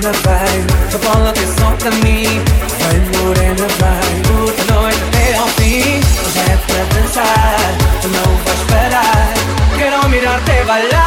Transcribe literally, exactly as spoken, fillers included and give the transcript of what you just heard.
morena, vem, só põe atenção pra mim. Vem morena, vem, puta noite até ao fim. Hoje é para dançar, tu não vais parar. Quero mirar-te bailar.